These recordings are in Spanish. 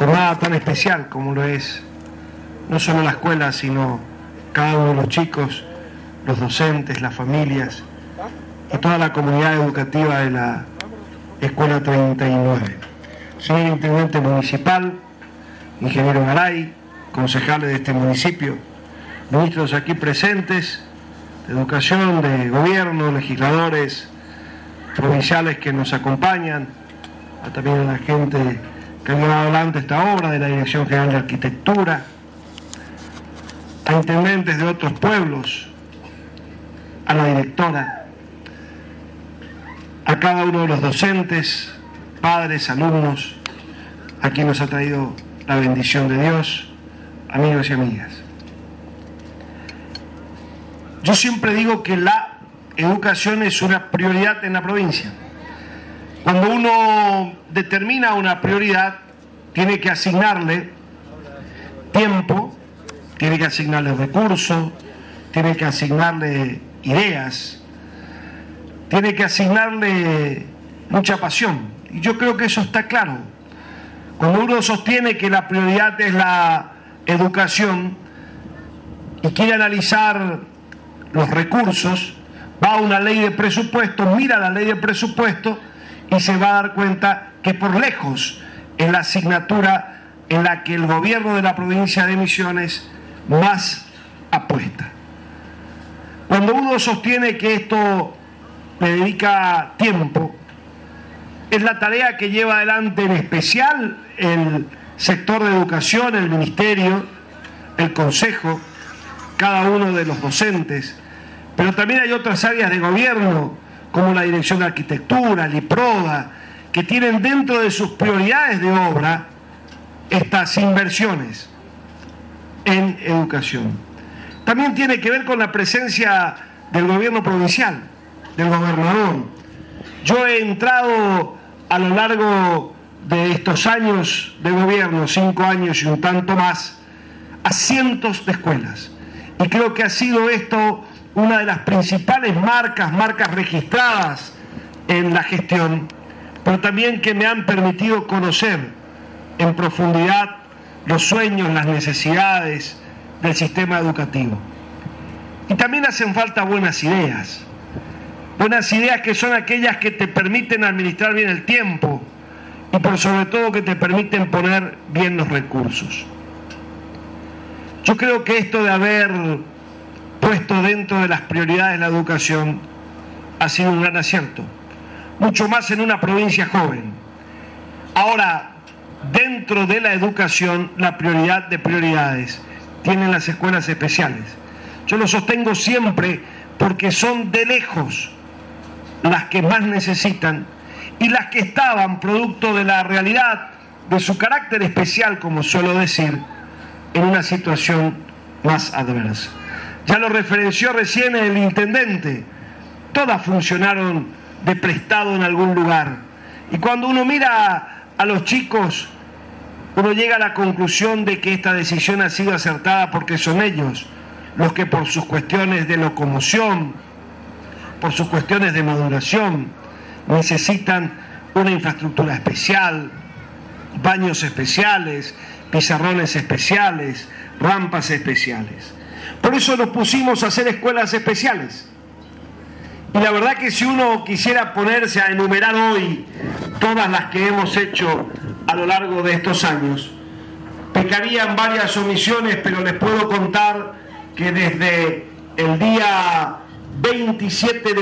jornada tan especial como lo es no solo la escuela, sino cada uno de los chicos, los docentes, las familias y toda la comunidad educativa de la Escuela 39. Señor Intendente Municipal, Ingeniero Garay, concejales de este municipio, ministros aquí presentes, de Educación, de Gobierno, legisladores provinciales que nos acompañan, también a la gente que ha llevado adelante esta obra, de la Dirección General de Arquitectura, a intendentes de otros pueblos, a la directora, a cada uno de los docentes, padres, alumnos, a quien nos ha traído la bendición de Dios, amigos y amigas. Yo siempre digo que la educación es una prioridad en la provincia. Cuando uno determina una prioridad, tiene que asignarle tiempo, tiene que asignarle recursos, tiene que asignarle ideas, tiene que asignarle mucha pasión. Y yo creo que eso está claro. Cuando uno sostiene que la prioridad es la educación y quiere analizar los recursos, va a una ley de presupuesto, mira la ley de presupuesto y se va a dar cuenta que por lejos es la asignatura en la que el gobierno de la provincia de Misiones más apuesta. Cuando uno sostiene que esto le dedica tiempo, es la tarea que lleva adelante en especial el sector de educación, el ministerio, el consejo, cada uno de los docentes, pero también hay otras áreas de gobierno, como la Dirección de Arquitectura, el IPRODA, que tienen dentro de sus prioridades de obra estas inversiones en educación. También tiene que ver con la presencia del gobierno provincial, del gobernador. Yo he entrado a lo largo de estos años de gobierno, 5 años y un tanto más, a cientos de escuelas. Y creo que ha sido esto una de las principales marcas registradas en la gestión, pero también que me han permitido conocer en profundidad los sueños, las necesidades del sistema educativo. Y también hacen falta buenas ideas que son aquellas que te permiten administrar bien el tiempo y por sobre todo que te permiten poner bien los recursos. Yo creo que esto de haber puesto dentro de las prioridades la educación ha sido un gran acierto, mucho más en una provincia joven. Ahora, dentro de la educación, la prioridad de prioridades tienen las escuelas especiales. Yo lo sostengo siempre porque son de lejos las que más necesitan y las que estaban, producto de la realidad, de su carácter especial, como suelo decir, en una situación más adversa. Ya lo referenció recién el intendente, todas funcionaron de prestado en algún lugar. Y cuando uno mira a los chicos, uno llega a la conclusión de que esta decisión ha sido acertada porque son ellos los que por sus cuestiones de locomoción, por sus cuestiones de maduración, necesitan una infraestructura especial, baños especiales, pizarrones especiales, rampas especiales. Por eso nos pusimos a hacer escuelas especiales. Y la verdad que si uno quisiera ponerse a enumerar hoy todas las que hemos hecho a lo largo de estos años, pecarían varias omisiones, pero les puedo contar que desde el día 27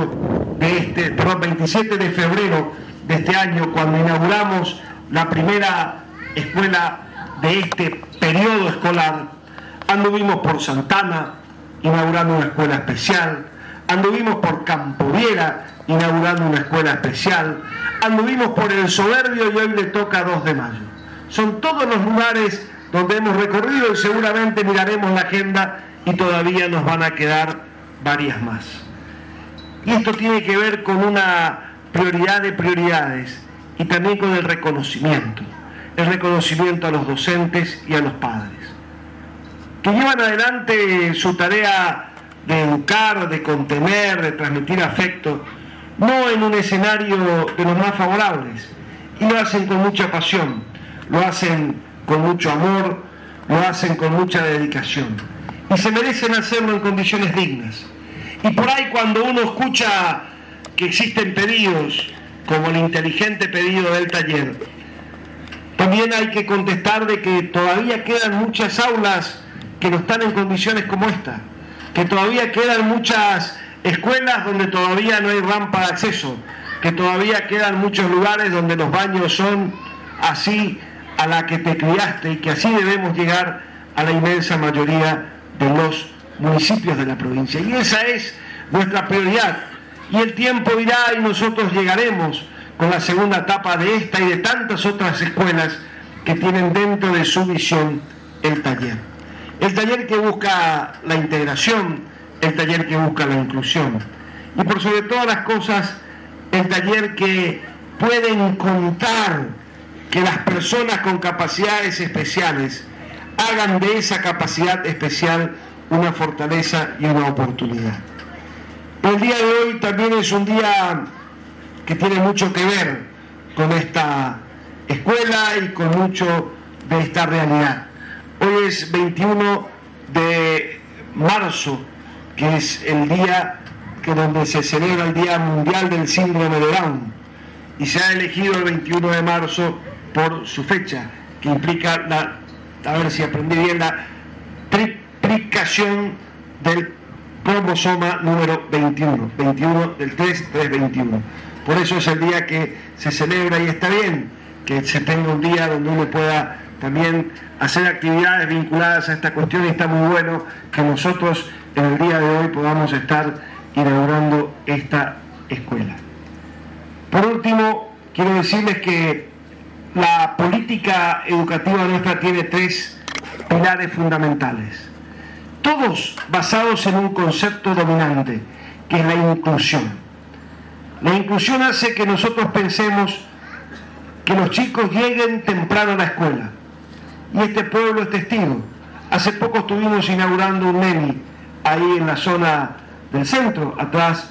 de febrero de este año, cuando inauguramos la primera escuela de este periodo escolar, anduvimos por Santana inaugurando una escuela especial, anduvimos por Campo Viera inaugurando una escuela especial, anduvimos por El Soberbio y hoy le toca 2 de mayo. Son todos los lugares donde hemos recorrido y seguramente miraremos la agenda y todavía nos van a quedar varias más. Y esto tiene que ver con una prioridad de prioridades y también con el reconocimiento a los docentes y a los padres, que llevan adelante su tarea de educar, de contener, de transmitir afecto, no en un escenario de los más favorables, y lo hacen con mucha pasión, lo hacen con mucho amor, lo hacen con mucha dedicación y se merecen hacerlo en condiciones dignas. Y por ahí cuando uno escucha que existen pedidos como el inteligente pedido del taller, también hay que contestar de que todavía quedan muchas aulas que no están en condiciones como esta, que todavía quedan muchas escuelas donde todavía no hay rampa de acceso, que todavía quedan muchos lugares donde los baños son así a la que te criaste, y que así debemos llegar a la inmensa mayoría de los municipios de la provincia. Y esa es nuestra prioridad. Y el tiempo irá y nosotros llegaremos con la segunda etapa de esta y de tantas otras escuelas que tienen dentro de su visión el taller. El taller que busca la integración, el taller que busca la inclusión. Y por sobre todas las cosas, el taller que puede contar que las personas con capacidades especiales hagan de esa capacidad especial una fortaleza y una oportunidad. El día de hoy también es un día que tiene mucho que ver con esta escuela y con mucho de esta realidad. Hoy es 21 de marzo, que es el día donde se celebra el Día Mundial del Síndrome de Down, y se ha elegido el 21 de marzo por su fecha, que implica a ver si aprendí bien, la triplicación del cromosoma número 21 del 321. Por eso es el día que se celebra, y está bien que se tenga un día donde uno pueda también hacer actividades vinculadas a esta cuestión, y está muy bueno que nosotros en el día de hoy podamos estar inaugurando esta escuela. Por último, quiero decirles que la política educativa nuestra tiene 3 pilares fundamentales, todos basados en un concepto dominante, que es la inclusión. La inclusión hace que nosotros pensemos que los chicos lleguen temprano a la escuela, y este pueblo es testigo. Hace poco estuvimos inaugurando un NEMI ahí en la zona del centro, atrás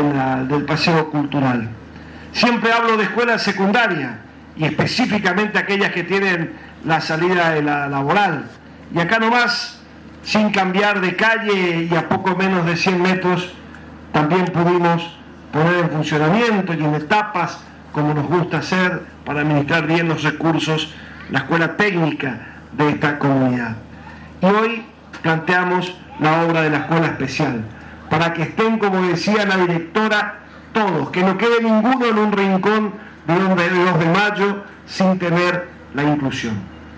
del paseo cultural. Siempre hablo de escuelas secundarias, y específicamente aquellas que tienen la salida de la laboral. Y acá nomás, sin cambiar de calle y a poco menos de 100 metros, también pudimos poner en funcionamiento y en etapas, como nos gusta hacer, para administrar bien los recursos, la escuela técnica de esta comunidad. Y hoy planteamos la obra de la escuela especial, para que estén, como decía la directora, todos, que no quede ninguno en un rincón de 2 de mayo sin tener la inclusión.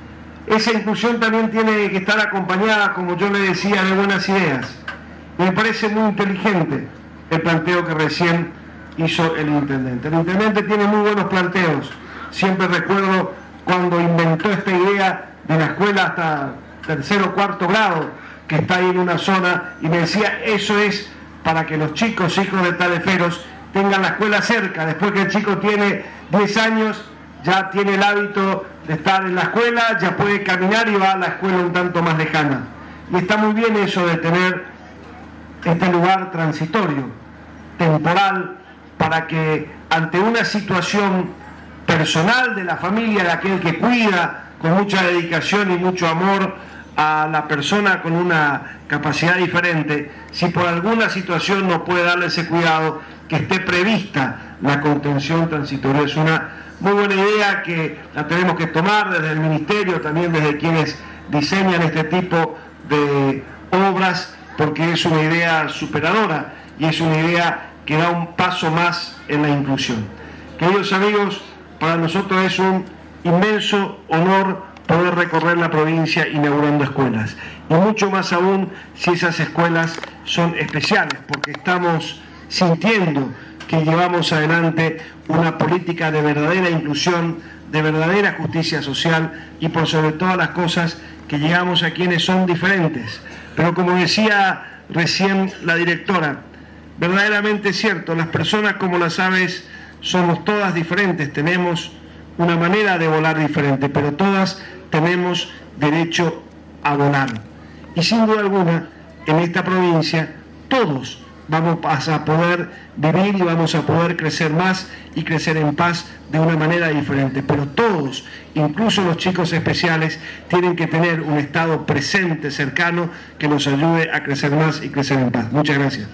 Esa inclusión también tiene que estar acompañada, como yo le decía, de buenas ideas. Y me parece muy inteligente el planteo que recién hizo el intendente. El intendente tiene muy buenos planteos. Siempre recuerdo cuando inventó esta idea de la escuela hasta 3º o 4º grado, que está ahí en una zona, y me decía, eso es para que los chicos, hijos de taleferos, tengan la escuela cerca. Después que el chico tiene 10 años, ya tiene el hábito de estar en la escuela, ya puede caminar y va a la escuela un tanto más lejana. Y está muy bien eso de tener este lugar transitorio, temporal, para que ante una situación personal de la familia, de aquel que cuida con mucha dedicación y mucho amor a la persona con una capacidad diferente, si por alguna situación no puede darle ese cuidado, que esté prevista la contención transitoria. Es una muy buena idea que la tenemos que tomar desde el Ministerio, también desde quienes diseñan este tipo de obras, porque es una idea superadora y es una idea que da un paso más en la inclusión. Queridos amigos, para nosotros es un inmenso honor poder recorrer la provincia inaugurando escuelas, y mucho más aún si esas escuelas son especiales, porque estamos sintiendo que llevamos adelante una política de verdadera inclusión, de verdadera justicia social, y por sobre todas las cosas que llegamos a quienes son diferentes. Pero como decía recién la directora, verdaderamente es cierto, las personas como las aves somos todas diferentes, tenemos una manera de volar diferente, pero todas tenemos derecho a volar. Y sin duda alguna, en esta provincia, todos vamos a poder vivir y vamos a poder crecer más y crecer en paz de una manera diferente. Pero todos, incluso los chicos especiales, tienen que tener un Estado presente, cercano, que nos ayude a crecer más y crecer en paz. Muchas gracias.